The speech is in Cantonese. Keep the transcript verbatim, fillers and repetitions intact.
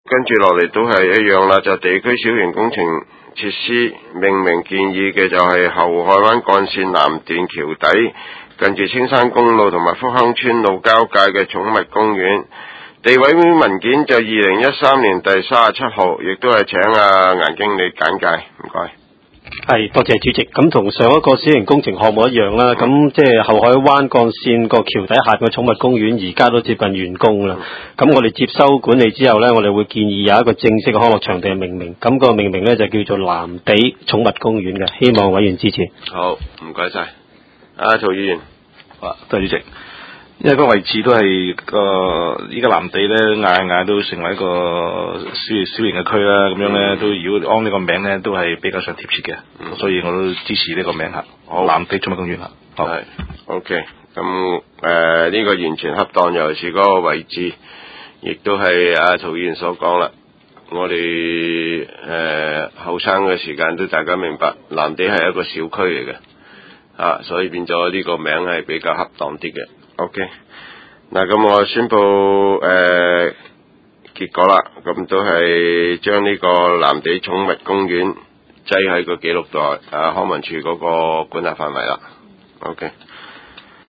跟住落嚟都係一樣啦，就地區小型工程設施命名建議嘅就係後海灣幹線南段橋底近住青山公路同埋福亨村路交界嘅寵物公園。地委會文件就二零一三年第三十七號，亦都係請阿顏經理簡介，唔該。 係，多謝主席。咁同上一個小型工程項目一樣啦，咁、嗯、即係後海灣幹線個橋底下嘅寵物公園，而家都接近完工啦。咁、嗯、我哋接收管理之後呢，我哋會建議有一個正式嘅康樂場地嘅命名，咁、那個命名呢，就叫做藍地寵物公園嘅，希望委員支持。 好，唔該晒。阿曹議員， 啊，多謝主席。因為個位置都係個依家藍地咧，嗌嗌都成為一個小小型嘅區啦。咁樣咧，都如果按呢個名咧，都係比較上貼切嘅，嗯、所以我都支持呢個名嚇。好，藍地寵物公園嚇。好，係 OK。咁誒呢個完全恰當，尤其是嗰個位置，亦都係阿曹議員所講啦。我哋誒後生嘅時間都大家明白，藍地係一個小區嚟嘅，啊，所以變咗呢個名係比較恰當啲嘅。OK， 嗱咁我宣布誒、呃、結果啦，咁都係將呢個藍地寵物公園擠喺個記錄袋啊康文署嗰個管轄範圍啦。OK。